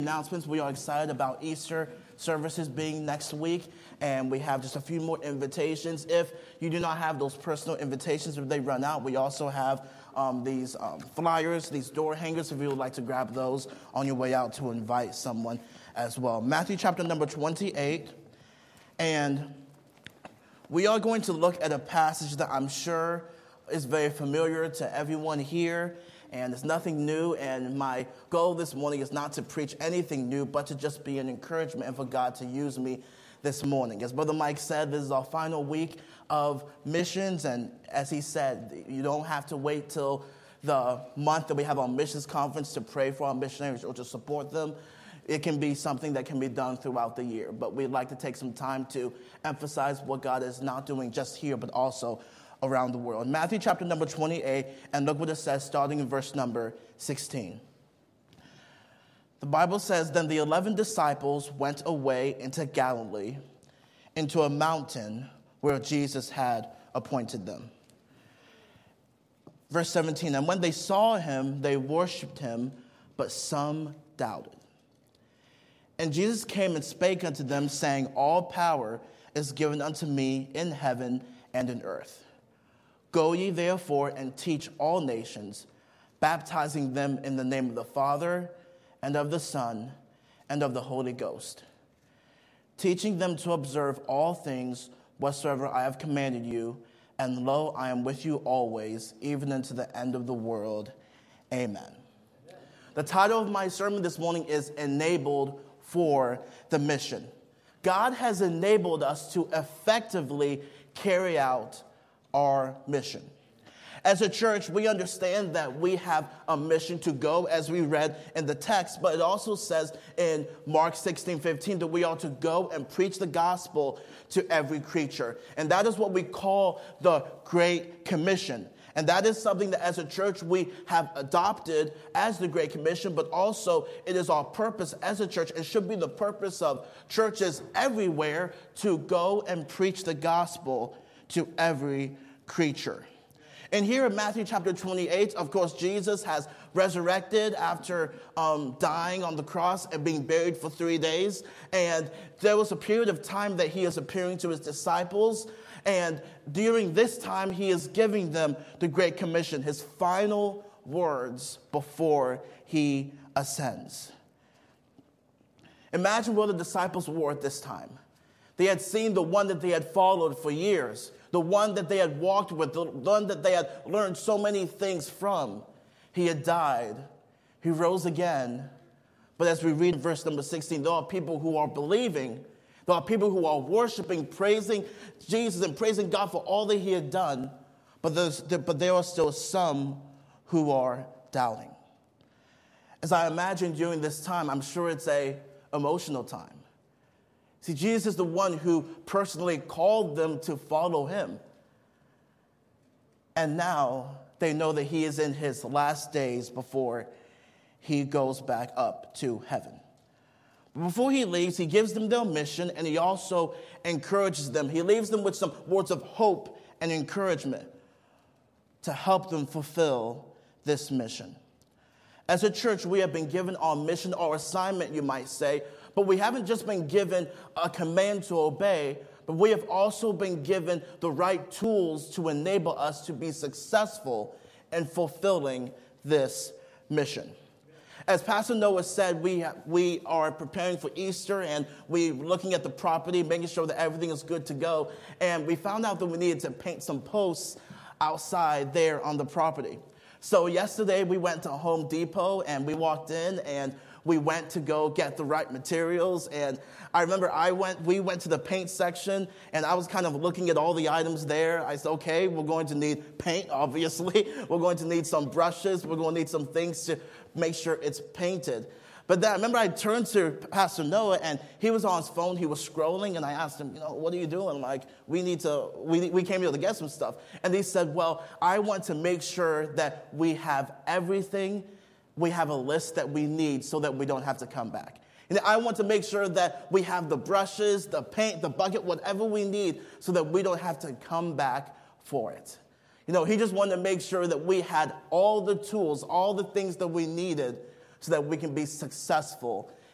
Announcements. We are excited about Easter services being next week, and we have just a few more invitations. If you do not have those personal invitations, if they run out, we also have these flyers, these door hangers, if you would like to grab those on your way out to invite someone as well. Matthew chapter number 28, and we are going to look at a passage that I'm sure is very familiar to everyone here, and it's nothing new, and my goal this morning is not to preach anything new, but to just be an encouragement and for God to use me this morning. As Brother Mike said, this is our final week of missions, and as he said, you don't have to wait till the month that we have our missions conference to pray for our missionaries or to support them. It can be something that can be done throughout the year, but we'd like to take some time to emphasize what God is not doing just here, but also around the world. Matthew chapter number 28, and look what it says starting in verse number 16. The Bible says, "Then the 11 disciples went away into Galilee, into a mountain where Jesus had appointed them." Verse 17, "And when they saw him, they worshipped him, but some doubted. And Jesus came and spake unto them, saying, All power is given unto me in heaven and in earth. Go ye therefore and teach all nations, baptizing them in the name of the Father and of the Son and of the Holy Ghost, teaching them to observe all things whatsoever I have commanded you. And lo, I am with you always, even unto the end of the world. Amen." The title of my sermon this morning is Enabled for the Mission. God has enabled us to effectively carry out our mission. As a church, we understand that we have a mission to go, as we read in the text, but it also says in Mark 16:15 that we ought to go and preach the gospel to every creature. And that is what we call the Great Commission. And that is something that as a church we have adopted as the Great Commission, but also it is our purpose as a church. It should be the purpose of churches everywhere to go and preach the gospel to every creature. And here in Matthew chapter 28, of course, Jesus has resurrected after dying on the cross and being buried for 3 days. And there was a period of time that he is appearing to his disciples. And during this time, he is giving them the Great Commission, his final words before he ascends. Imagine where the disciples were at this time. They had seen the one that they had followed for years, the one that they had walked with, the one that they had learned so many things from. He had died. He rose again. But as we read verse number 16, there are people who are believing. There are people who are worshiping, praising Jesus and praising God for all that he had done. But there are still some who are doubting. As I imagine during this time, I'm sure it's an emotional time. See, Jesus is the one who personally called them to follow him. And now they know that he is in his last days before he goes back up to heaven. But before he leaves, he gives them their mission, and he also encourages them. He leaves them with some words of hope and encouragement to help them fulfill this mission. As a church, we have been given our mission, our assignment, you might say, but we haven't just been given a command to obey, but we have also been given the right tools to enable us to be successful in fulfilling this mission. As Pastor Noah said, we are preparing for Easter, and we're looking at the property, making sure that everything is good to go. And we found out that we needed to paint some posts outside there on the property. So yesterday we went to Home Depot, and we walked in, and we went to go get the right materials. And I remember we went to the paint section, and I was kind of looking at all the items there. I said, okay, we're going to need paint, obviously. We're going to need some brushes. We're going to need some things to make sure it's painted. But then I remember I turned to Pastor Noah, and he was on his phone. He was scrolling, and I asked him, what are you doing? Like, we came here to get some stuff. And he said, well, I want to make sure that we have everything. We have a list that we need so that we don't have to come back. And I want to make sure that we have the brushes, the paint, the bucket, whatever we need so that we don't have to come back for it. He just wanted to make sure that we had all the tools, all the things that we needed so that we can be successful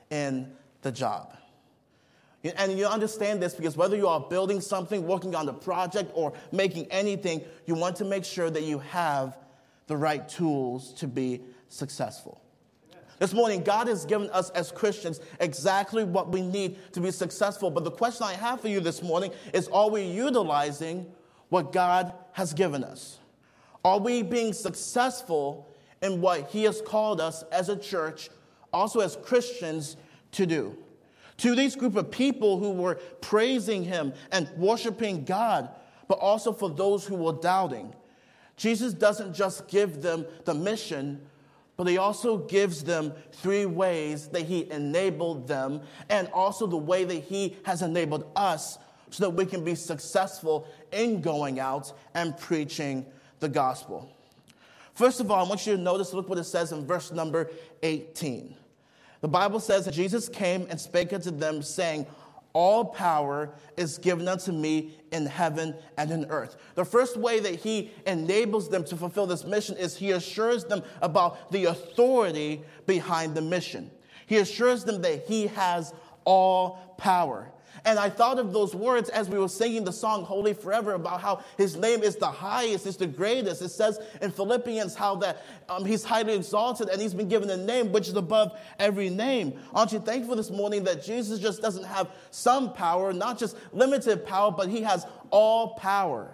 in the job. And you understand this because whether you are building something, working on the project, or making anything, you want to make sure that you have the right tools to be successful. This morning, God has given us as Christians exactly what we need to be successful. But the question I have for you this morning is, are we utilizing what God has given us? Are we being successful in what He has called us as a church, also as Christians, to do? To these group of people who were praising Him and worshiping God, but also for those who were doubting, Jesus doesn't just give them the mission, but He also gives them 3 ways that He enabled them, and also the way that He has enabled us so that we can be successful in going out and preaching the gospel. First of all, I want you to notice, look what it says in verse number 18. The Bible says that Jesus came and spake unto them, saying, all power is given unto me in heaven and in earth. The first way that He enables them to fulfill this mission is He assures them about the authority behind the mission. He assures them that He has all power. And I thought of those words as we were singing the song Holy Forever, about how His name is the highest, is the greatest. It says in Philippians how that He's highly exalted and He's been given a name which is above every name. Aren't you thankful this morning that Jesus just doesn't have some power, not just limited power, but He has all power?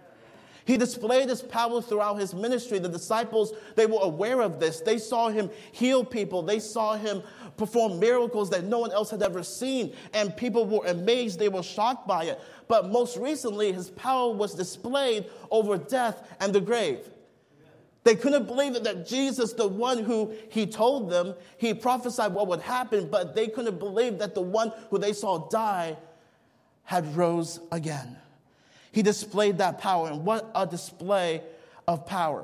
He displayed His power throughout His ministry. The disciples, they were aware of this. They saw Him heal people. They saw Him perform miracles that no one else had ever seen. And people were amazed. They were shocked by it. But most recently, His power was displayed over death and the grave. They couldn't believe that Jesus, the one who He told them, He prophesied what would happen, but they couldn't believe that the one who they saw die had rose again. He displayed that power, and what a display of power.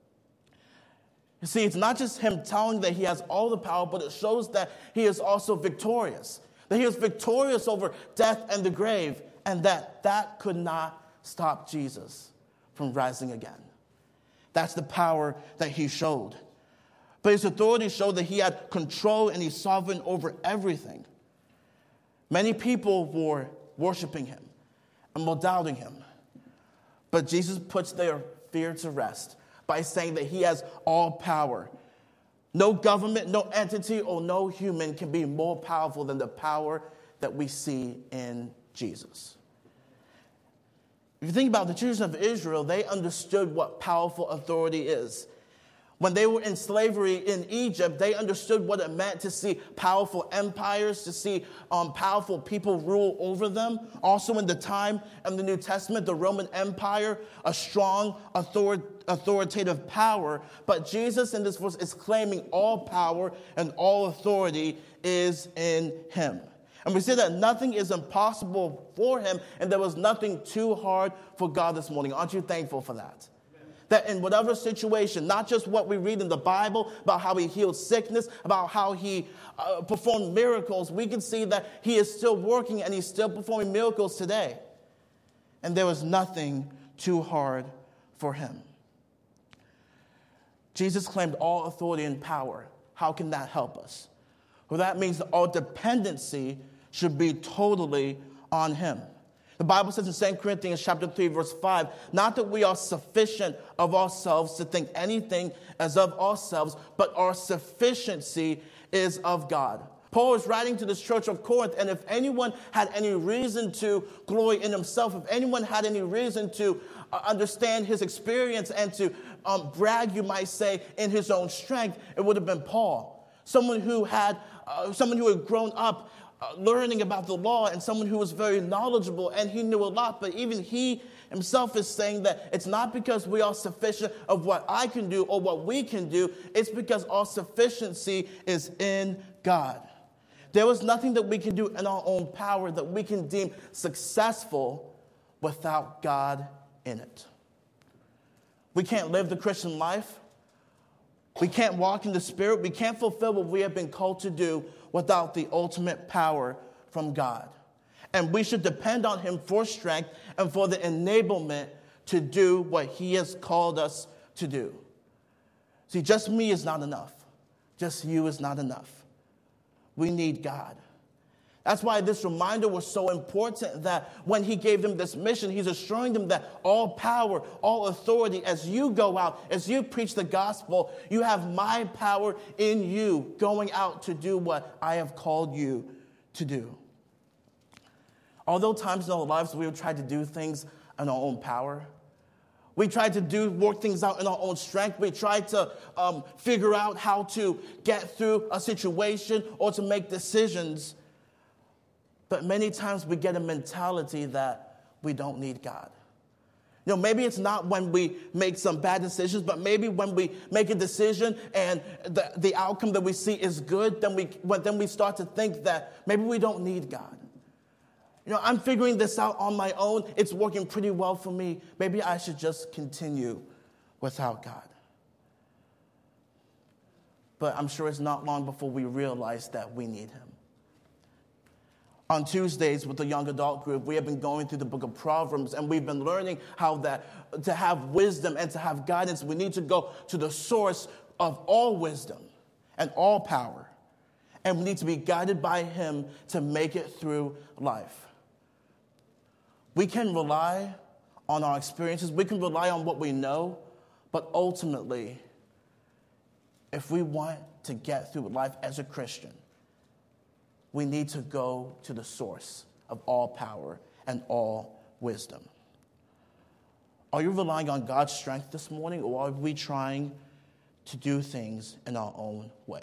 You see, it's not just Him telling that He has all the power, but it shows that He is also victorious. That He is victorious over death and the grave, and that could not stop Jesus from rising again. That's the power that He showed. But His authority showed that He had control and He's sovereign over everything. Many people were worshiping Him and were doubting Him. But Jesus puts their fear to rest by saying that He has all power. No government, no entity, or no human can be more powerful than the power that we see in Jesus. If you think about the children of Israel, they understood what powerful authority is. When they were in slavery in Egypt, they understood what it meant to see powerful empires, to see powerful people rule over them. Also in the time of the New Testament, the Roman Empire, a strong authoritative power. But Jesus in this verse is claiming all power and all authority is in Him. And we see that nothing is impossible for Him, and there was nothing too hard for God this morning. Aren't you thankful for that? That in whatever situation, not just what we read in the Bible about how He healed sickness, about how He performed miracles, we can see that He is still working and He's still performing miracles today. And there was nothing too hard for Him. Jesus claimed all authority and power. How can that help us? Well, that means that our dependency should be totally on Him. The Bible says in 2 Corinthians chapter 3, verse 5, not that we are sufficient of ourselves to think anything as of ourselves, but our sufficiency is of God. Paul is writing to this church of Corinth, and if anyone had any reason to glory in himself, if anyone had any reason to understand his experience and to brag, you might say, in his own strength, it would have been Paul. Someone who had grown up learning about the law, and someone who was very knowledgeable, and he knew a lot. But even he himself is saying that it's not because we are sufficient of what I can do or what we can do. It's because our sufficiency is in God. There was nothing that we can do in our own power that we can deem successful without God in it. We can't live the Christian life. We can't walk in the Spirit. We can't fulfill what we have been called to do without the ultimate power from God. And we should depend on Him for strength and for the enablement to do what He has called us to do. See, just me is not enough. Just you is not enough. We need God. That's why this reminder was so important, that when he gave them this mission, he's assuring them that all power, all authority, as you go out, as you preach the gospel, you have my power in you going out to do what I have called you to do. Although times in our lives we have tried to do things in our own power, we tried to work things out in our own strength. We tried to figure out how to get through a situation or to make decisions. But many times we get a mentality that we don't need God. You know, maybe it's not when we make some bad decisions, but maybe when we make a decision and the outcome that we see is good, then we start to think that maybe we don't need God. You know, I'm figuring this out on my own. It's working pretty well for me. Maybe I should just continue without God. But I'm sure it's not long before we realize that we need him. On Tuesdays with the young adult group, we have been going through the book of Proverbs, and we've been learning how that to have wisdom and to have guidance, we need to go to the source of all wisdom and all power. And we need to be guided by him to make it through life. We can rely on our experiences. We can rely on what we know. But ultimately, if we want to get through life as a Christian, we need to go to the source of all power and all wisdom. Are you relying on God's strength this morning, or are we trying to do things in our own way?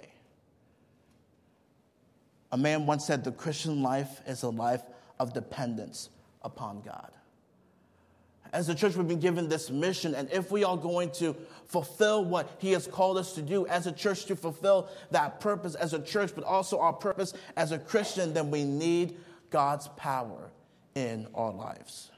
A man once said the Christian life is a life of dependence upon God. As a church, we've been given this mission, and if we are going to fulfill what he has called us to do as a church, to fulfill that purpose as a church, but also our purpose as a Christian, then we need God's power in our lives.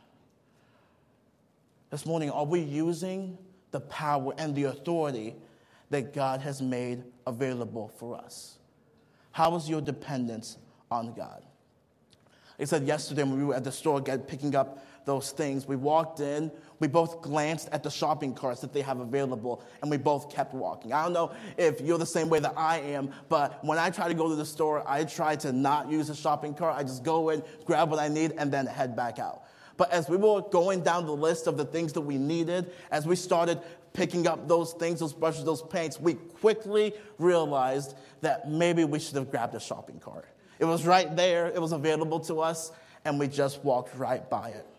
This morning, are we using the power and the authority that God has made available for us? How is your dependence on God? Like I said yesterday when we were at the store picking up those things, we walked in, we both glanced at the shopping carts that they have available, and we both kept walking. I don't know if you're the same way that I am, but when I try to go to the store, I try to not use a shopping cart. I just go in, grab what I need, and then head back out. But as we were going down the list of the things that we needed, as we started picking up those things, those brushes, those paints, we quickly realized that maybe we should have grabbed a shopping cart. It was right there, it was available to us, and we just walked right by it.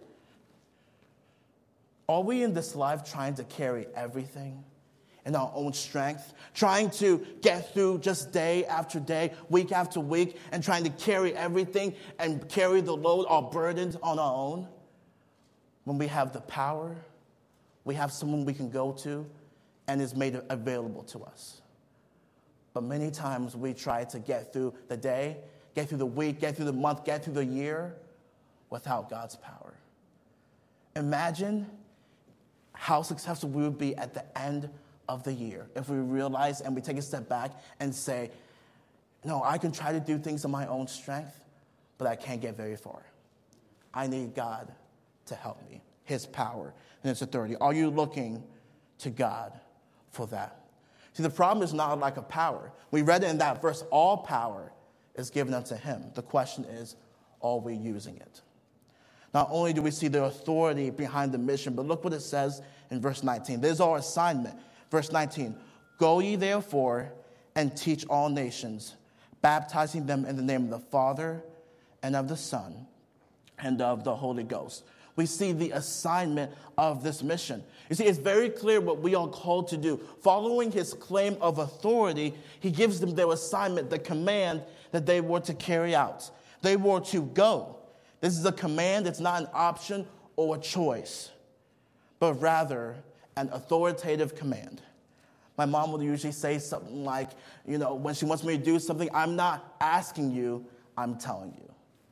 Are we in this life trying to carry everything in our own strength, trying to get through just day after day, week after week, and trying to carry everything and carry the load, our burdens on our own? When we have the power, we have someone we can go to, and is made available to us. But many times we try to get through the day, get through the week, get through the month, get through the year without God's power. Imagine how successful we would be at the end of the year if we realize and we take a step back and say, no, I can try to do things in my own strength, but I can't get very far. I need God to help me, his power and his authority. Are you looking to God for that? See, the problem is not a lack of power. We read it in that verse, all power is given unto him. The question is, are we using it? Not only do we see the authority behind the mission, but look what it says in verse 19. There's our assignment. Verse 19, go ye therefore and teach all nations, baptizing them in the name of the Father and of the Son and of the Holy Ghost. We see the assignment of this mission. You see, it's very clear what we are called to do. Following his claim of authority, he gives them their assignment, the command that they were to carry out. They were to go. This is a command. It's not an option or a choice, but rather an authoritative command. My mom would usually say something like, when she wants me to do something, I'm not asking you, I'm telling you.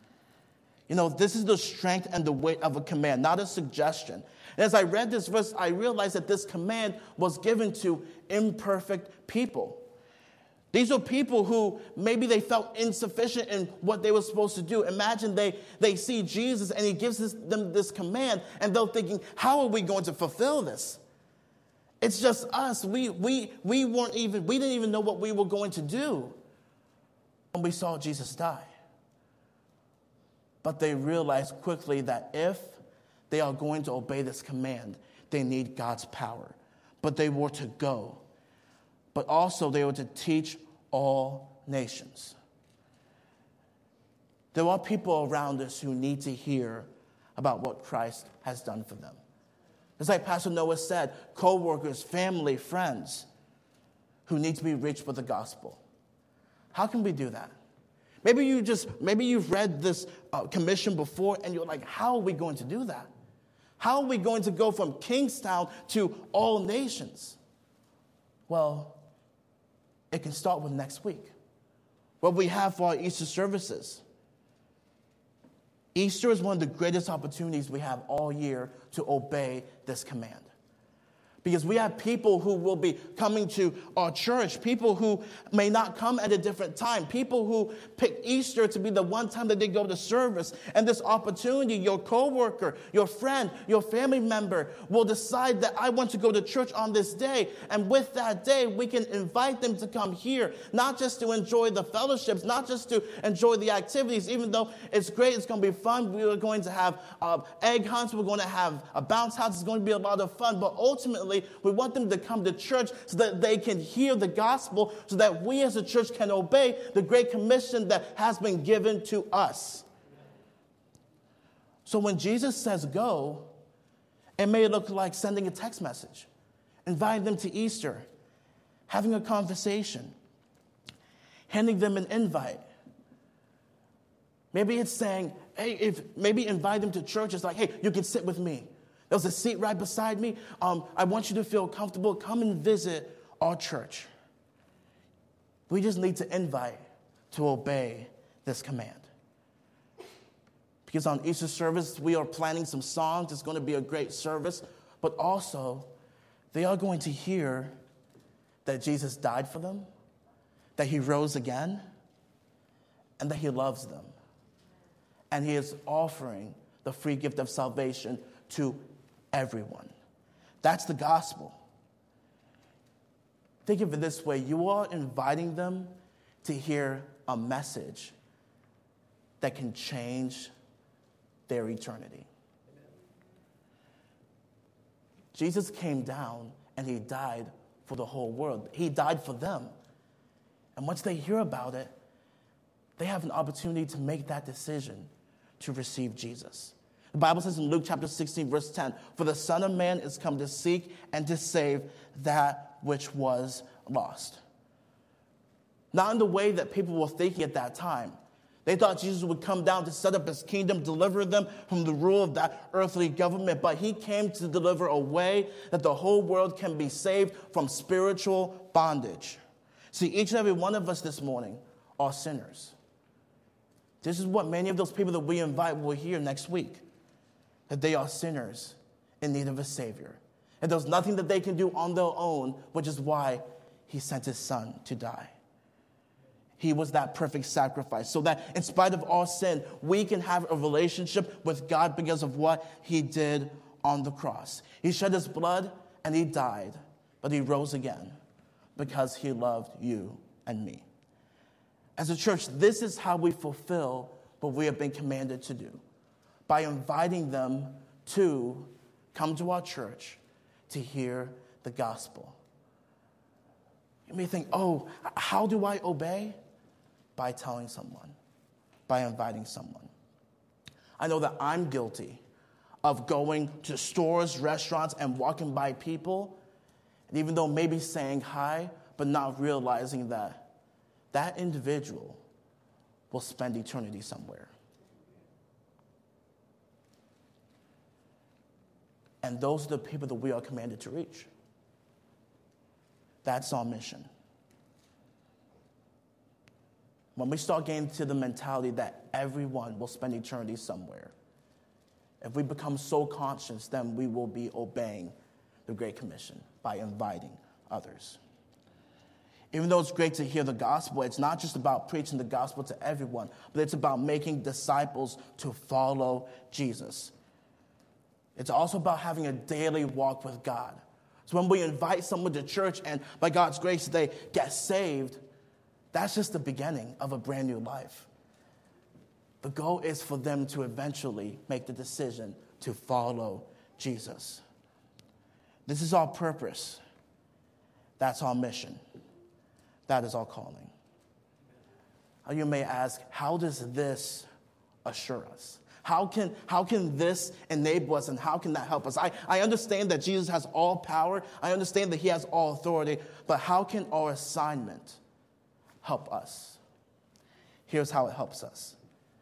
This is the strength and the weight of a command, not a suggestion. And as I read this verse, I realized that this command was given to imperfect people. These are people who maybe they felt insufficient in what they were supposed to do. Imagine they see Jesus and he gives them this command, and they're thinking, how are we going to fulfill this? It's just us. We didn't even know what we were going to do. when we saw Jesus die. But they realized quickly that if they are going to obey this command, they need God's power. But they were to go. But also they were to teach all nations. There are people around us who need to hear about what Christ has done for them. It's like Pastor Noah said, co-workers, family, friends who need to be reached with the gospel. How can we do that? Maybe you've read this commission before and you're like, how are we going to do that? How are we going to go from Kingstown to all nations? Well, it can start with next week. What we have for our Easter services. Easter is one of the greatest opportunities we have all year to obey this command. Because we have people who will be coming to our church, people who may not come at a different time, people who pick Easter to be the one time that they go to service. And this opportunity, your coworker, your friend, your family member will decide that I want to go to church on this day. And with that day, we can invite them to come here, not just to enjoy the fellowships, not just to enjoy the activities, even though it's great, it's going to be fun. We are going to have egg hunts, we're going to have a bounce house, it's going to be a lot of fun. But ultimately, we want them to come to church so that they can hear the gospel, so that we as a church can obey the great commission that has been given to us. So when Jesus says go, it may look like sending a text message, inviting them to Easter, having a conversation, handing them an invite. Maybe it's saying, hey, maybe invite them to church. It's like, hey, you can sit with me. There's a seat right beside me. I want you to feel comfortable. Come and visit our church. We just need to invite to obey this command. Because on Easter service, we are planning some songs. It's going to be a great service. But also, they are going to hear that Jesus died for them, that he rose again, and that he loves them. And he is offering the free gift of salvation to everyone. That's the gospel. Think of it this way. You are inviting them to hear a message that can change their eternity. Jesus came down and he died for the whole world. He died for them. And once they hear about it, they have an opportunity to make that decision to receive Jesus. The Bible says in Luke chapter 16, verse 10, "For the Son of Man is come to seek and to save that which was lost." Not in the way that people were thinking at that time. They thought Jesus would come down to set up his kingdom, deliver them from the rule of that earthly government. But he came to deliver a way that the whole world can be saved from spiritual bondage. See, each and every one of us this morning are sinners. This is what many of those people that we invite will hear next week. That they are sinners in need of a Savior. And there's nothing that they can do on their own, which is why he sent his son to die. He was that perfect sacrifice, so that in spite of our sin, we can have a relationship with God because of what he did on the cross. He shed his blood and he died, but he rose again because he loved you and me. As a church, this is how we fulfill what we have been commanded to do. By inviting them to come to our church to hear the gospel. You may think, oh, how do I obey? By telling someone, by inviting someone. I know that I'm guilty of going to stores, restaurants, and walking by people, and even though maybe saying hi, but not realizing that that individual will spend eternity somewhere. And those are the people that we are commanded to reach. That's our mission. When we start getting to the mentality that everyone will spend eternity somewhere, if we become so conscious, then we will be obeying the Great Commission by inviting others. Even though it's great to hear the gospel, it's not just about preaching the gospel to everyone, but it's about making disciples to follow Jesus. It's also about having a daily walk with God. So when we invite someone to church and by God's grace they get saved, That's just the beginning of a brand new life. The goal is for them to eventually make the decision to follow Jesus. This is our purpose. That's our mission. That is our calling. You may ask, how does this assure us? How can this enable us, and how can that help us? I understand that Jesus has all power. I understand that he has all authority. But how can our assignment help us? Here's how it helps us.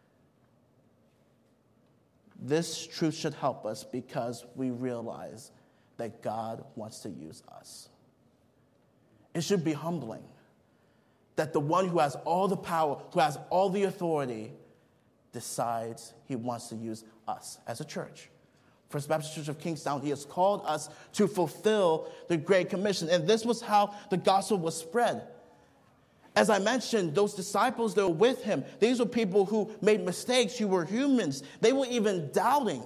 This truth should help us because we realize that God wants to use us. It should be humbling that the one who has all the power, who has all the authority, decides he wants to use us as a church. First Baptist Church of Kingstown, he has called us to fulfill the Great Commission. And this was how the gospel was spread. As I mentioned, those disciples that were with him, these were people who made mistakes, who were humans. They were even doubting.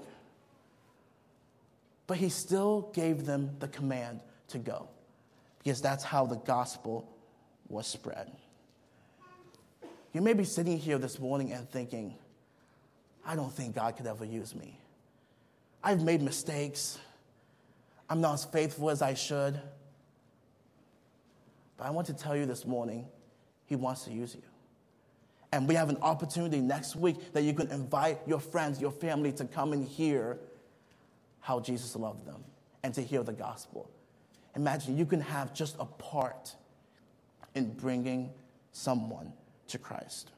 But he still gave them the command to go, because that's how the gospel was spread. You may be sitting here this morning and thinking, I don't think God could ever use me. I've made mistakes. I'm not as faithful as I should. But I want to tell you this morning, he wants to use you. And we have an opportunity next week that you can invite your friends, your family to come and hear how Jesus loved them and to hear the gospel. Imagine you can have just a part in bringing someone to Christ.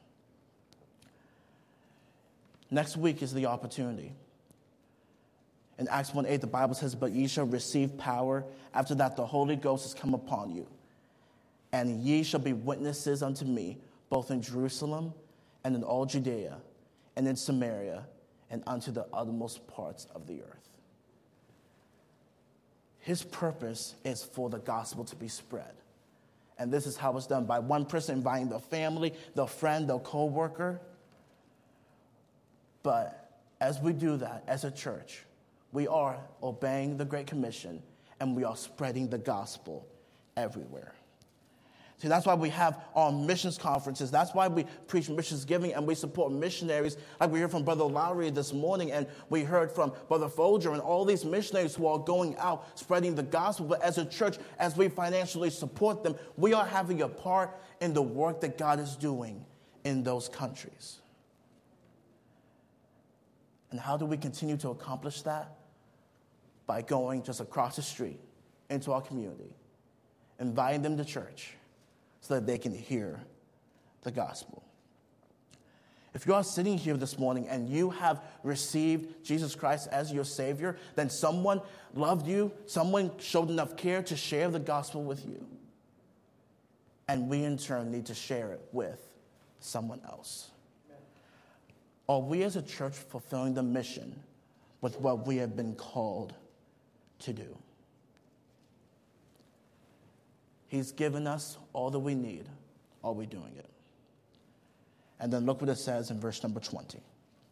Next week is the opportunity. In Acts 1:8, the Bible says, "But ye shall receive power. After that, the Holy Ghost has come upon you. And ye shall be witnesses unto me, both in Jerusalem and in all Judea and in Samaria and unto the uttermost parts of the earth." His purpose is for the gospel to be spread. And this is how it's done, by one person inviting their family, their friend, their co-worker. But as we do that as a church, we are obeying the Great Commission and we are spreading the gospel everywhere. See, that's why we have our missions conferences. That's why we preach missions giving and we support missionaries. Like we heard from Brother Lowry this morning, and we heard from Brother Folger and all these missionaries who are going out spreading the gospel. But as a church, as we financially support them, we are having a part in the work that God is doing in those countries. And how do we continue to accomplish that? By going just across the street into our community, inviting them to church, so that they can hear the gospel. If you are sitting here this morning and you have received Jesus Christ as your Savior, then someone loved you, someone showed enough care to share the gospel with you. And we in turn need to share it with someone else. Are we as a church fulfilling the mission with what we have been called to do? He's given us all that we need. Are we doing it? And then look what it says in verse number 20.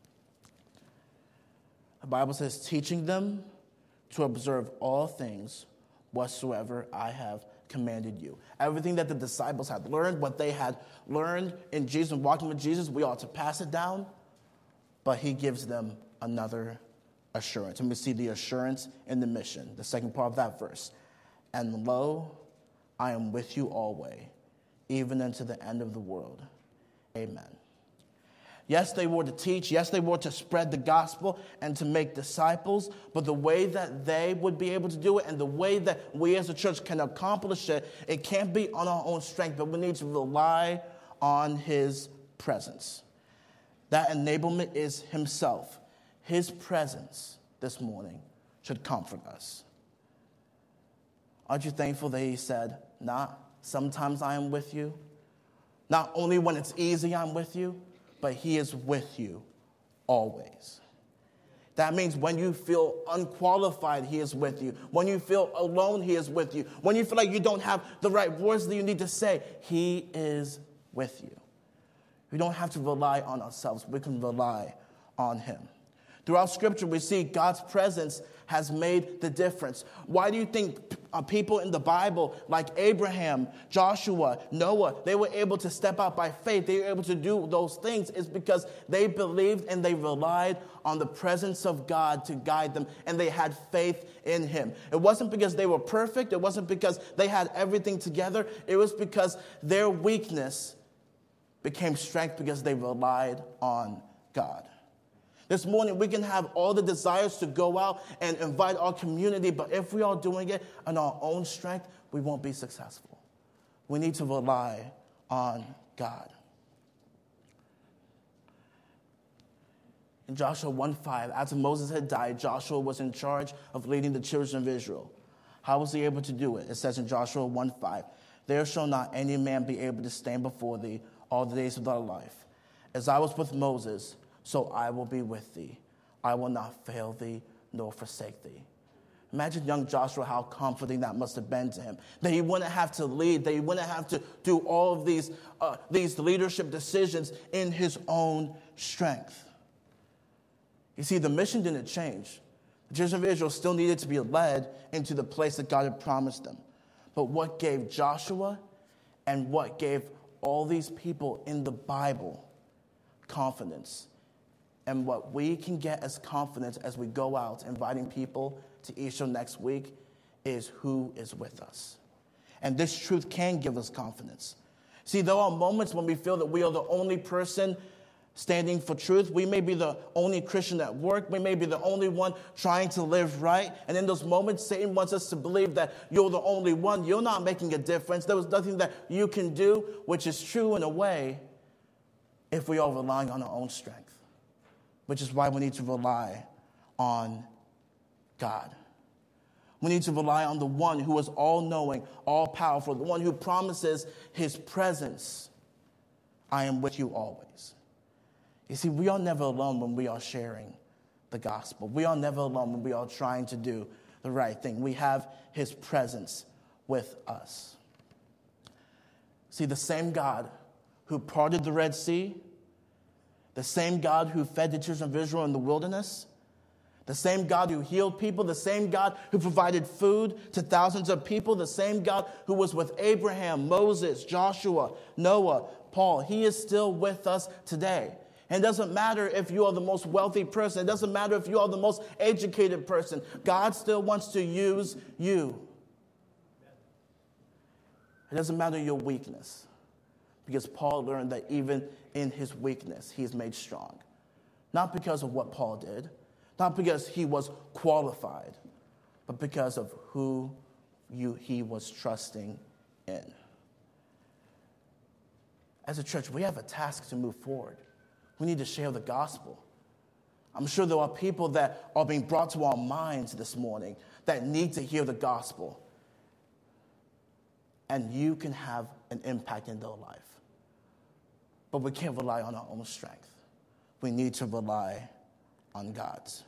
The Bible says, "Teaching them to observe all things whatsoever I have commanded you." Everything that the disciples had learned, what they had learned in Jesus and walking with Jesus, we ought to pass it down. But he gives them another assurance. And we see the assurance in the mission, the second part of that verse. "And lo, I am with you always, even unto the end of the world. Amen." Yes, they were to teach. Yes, they were to spread the gospel and to make disciples. But the way that they would be able to do it and the way that we as a church can accomplish it, it can't be on our own strength, but we need to rely on his presence. That enablement is himself. His presence this morning should comfort us. Aren't you thankful that he said, sometimes I am with you. Not only when it's easy I'm with you, but he is with you always. That means when you feel unqualified, he is with you. When you feel alone, he is with you. When you feel like you don't have the right words that you need to say, he is with you. We don't have to rely on ourselves. We can rely on him. Throughout Scripture, we see God's presence has made the difference. Why do you think people in the Bible like Abraham, Joshua, Noah, they were able to step out by faith? They were able to do those things. It's because they believed and they relied on the presence of God to guide them, and they had faith in him. It wasn't because they were perfect. It wasn't because they had everything together. It was because their weakness became strength because they relied on God. This morning, we can have all the desires to go out and invite our community, but if we are doing it on our own strength, we won't be successful. We need to rely on God. In Joshua 1:5, after Moses had died, Joshua was in charge of leading the children of Israel. How was he able to do it? It says in Joshua 1:5, "There shall not any man be able to stand before thee all the days of thy life. As I was with Moses, so I will be with thee. I will not fail thee nor forsake thee." Imagine young Joshua, how comforting that must have been to him. That he wouldn't have to lead, that he wouldn't have to do all of these leadership decisions in his own strength. You see, the mission didn't change. The children of Israel still needed to be led into the place that God had promised them. But what gave Joshua and what gave all these people in the Bible confidence, and what we can get as confidence as we go out inviting people to Easter next week, is who is with us. And this truth can give us confidence. See, there are moments when we feel that we are the only person standing for truth. We may be the only Christian at work. We may be the only one trying to live right. And in those moments, Satan wants us to believe that you're the only one. You're not making a difference. There was nothing that you can do, which is true in a way if we are relying on our own strength, which is why we need to rely on God. We need to rely on the one who is all-knowing, all-powerful, the one who promises his presence. I am with you always. You see, we are never alone when we are sharing the gospel. We are never alone when we are trying to do the right thing. We have his presence with us. See, the same God who parted the Red Sea, the same God who fed the children of Israel in the wilderness, the same God who healed people, the same God who provided food to thousands of people, the same God who was with Abraham, Moses, Joshua, Noah, Paul, he is still with us today. And it doesn't matter if you are the most wealthy person. It doesn't matter if you are the most educated person. God still wants to use you. It doesn't matter your weakness, because Paul learned that even in his weakness, he is made strong. Not because of what Paul did, not because he was qualified, but because of who he was trusting in. As a church, we have a task to move forward. We need to share the gospel. I'm sure there are people that are being brought to our minds this morning that need to hear the gospel. And you can have an impact in their life. But we can't rely on our own strength. We need to rely on God's.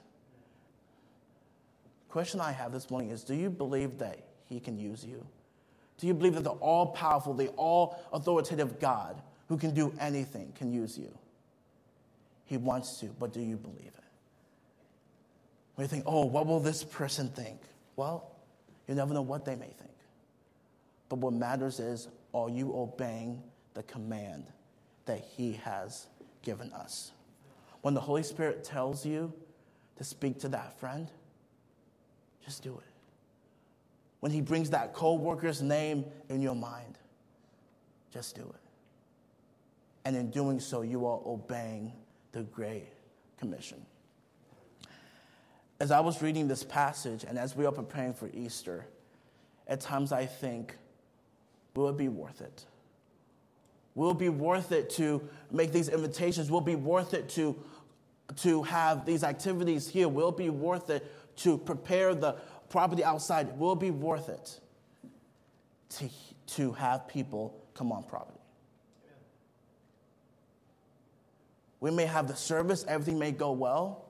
The question I have this morning is, do you believe that he can use you? Do you believe that the all-powerful, the all-authoritative God who can do anything can use you? He wants to, but do you believe it? We think, oh, what will this person think? Well, you never know what they may think. But what matters is, are you obeying the command that he has given us? When the Holy Spirit tells you to speak to that friend, just do it. When he brings that co-worker's name in your mind, just do it. And in doing so, you are obeying the Great Commission. As I was reading this passage and as we are preparing for Easter, at times I think, will it be worth it? Will it be worth it to make these invitations? Will it be worth it to have these activities here? Will it be worth it to prepare the property outside? Will it be worth it to have people come on property? We may have the service, everything may go well,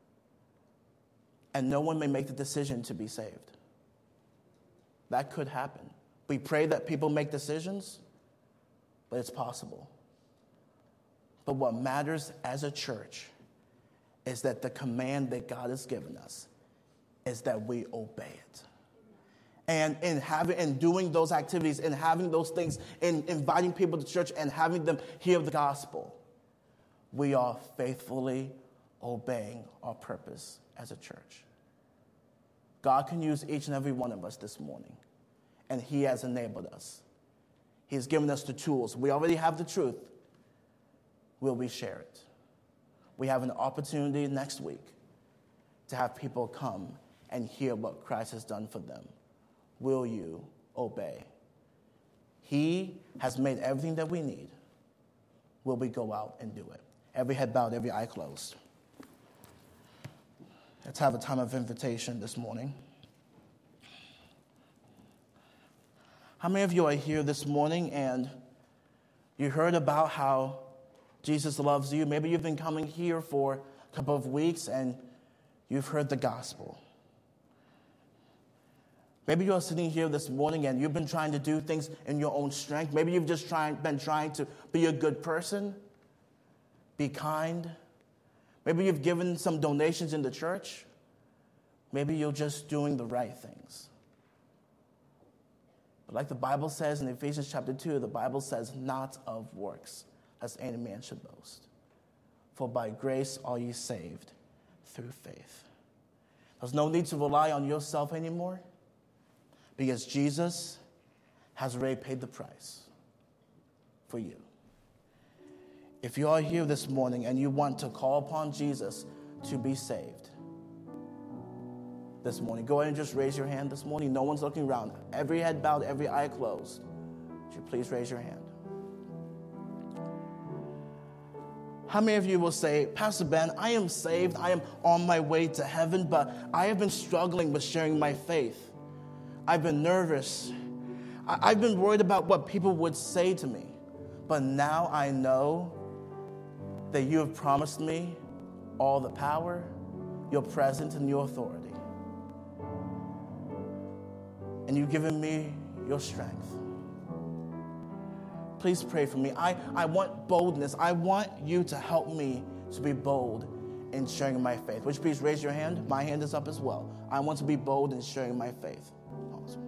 and no one may make the decision to be saved. That could happen. We pray that people make decisions, but it's possible. But what matters as a church, is that the command that God has given us is that we obey it. And in doing those activities, in having those things, in inviting people to church and having them hear the gospel, we are faithfully obeying our purpose as a church. God can use each and every one of us this morning, and he has enabled us. He has given us the tools. We already have the truth. Will we share it? We have an opportunity next week to have people come and hear what Christ has done for them. Will you obey? He has made everything that we need. Will we go out and do it? Every head bowed, every eye closed. Let's have a time of invitation this morning. How many of you are here this morning and you heard about how Jesus loves you? Maybe you've been coming here for a couple of weeks and you've heard the gospel. Maybe you're sitting here this morning and you've been trying to do things in your own strength. Maybe you've just been trying to be a good person, be kind. Maybe you've given some donations in the church. Maybe you're just doing the right things. But like the Bible says in Ephesians chapter 2, the Bible says, not of works, lest any man should boast. For by grace are ye saved through faith. There's no need to rely on yourself anymore, because Jesus has already paid the price for you. If you are here this morning and you want to call upon Jesus to be saved this morning, go ahead and just raise your hand this morning. No one's looking around. Every head bowed, every eye closed. Would you please raise your hand? How many of you will say, Pastor Ben, I am saved, I am on my way to heaven, but I have been struggling with sharing my faith. I've been nervous. I've been worried about what people would say to me. But now I know that you have promised me all the power, your presence, and your authority. And you've given me your strength. Please pray for me. I want boldness. I want you to help me to be bold in sharing my faith. Would you please raise your hand? My hand is up as well. I want to be bold in sharing my faith. Awesome.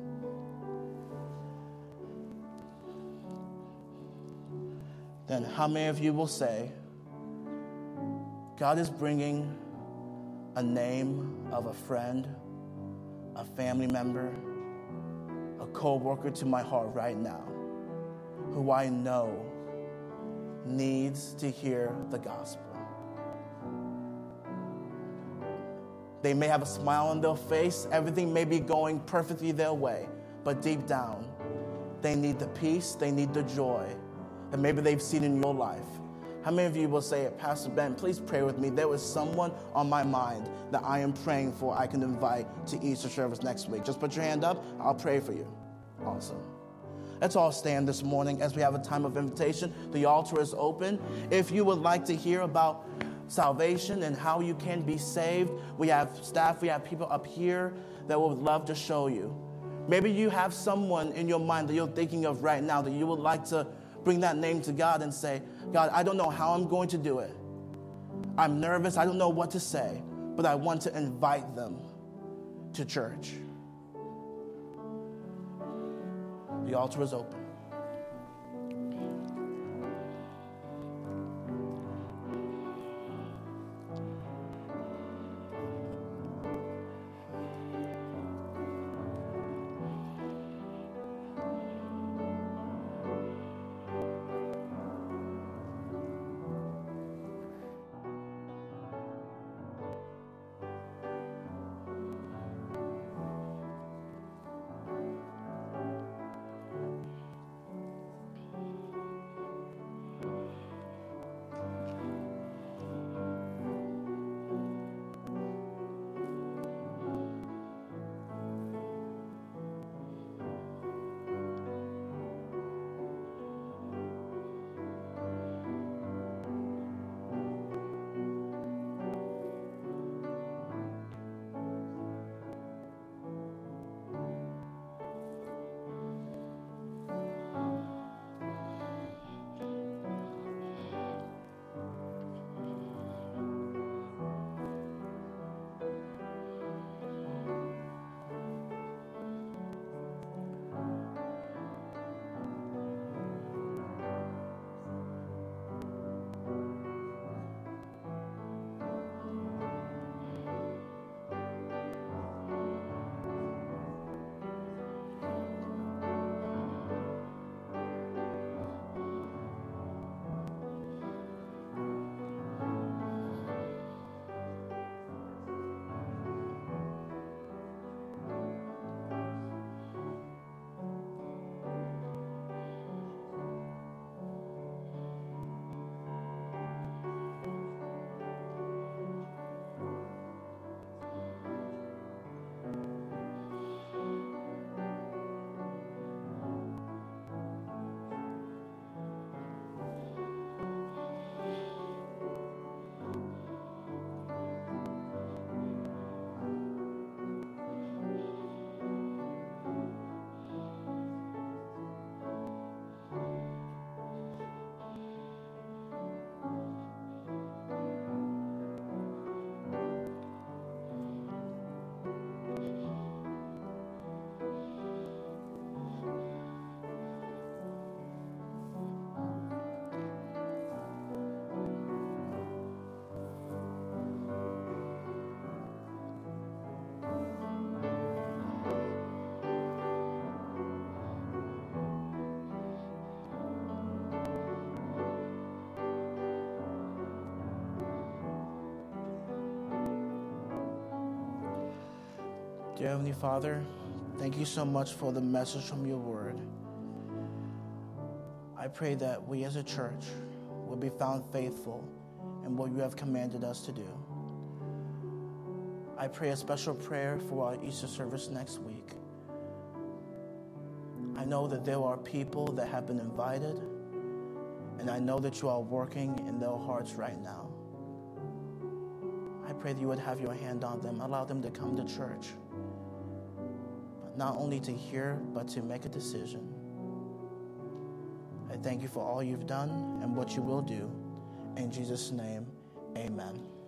Then how many of you will say, God is bringing a name of a friend, a family member, a co-worker to my heart right now, who I know needs to hear the gospel. They may have a smile on their face. Everything may be going perfectly their way. But deep down, they need the peace, they need the joy that maybe they've seen in your life. How many of you will say, Pastor Ben, please pray with me. There was someone on my mind that I am praying for I can invite to Easter service next week. Just put your hand up. I'll pray for you. Awesome. Let's all stand this morning as we have a time of invitation. The altar is open. If you would like to hear about salvation and how you can be saved, we have staff, we have people up here that would love to show you. Maybe you have someone in your mind that you're thinking of right now that you would like to bring that name to God and say, God, I don't know how I'm going to do it. I'm nervous. I don't know what to say, but I want to invite them to church. The altar is open. Dear Heavenly Father, thank you so much for the message from your word. I pray that we as a church will be found faithful in what you have commanded us to do. I pray a special prayer for our Easter service next week. I know that there are people that have been invited, and I know that you are working in their hearts right now. I pray that you would have your hand on them, allow them to come to church, but not only to hear, but to make a decision. I thank you for all you've done and what you will do. In Jesus' name, amen.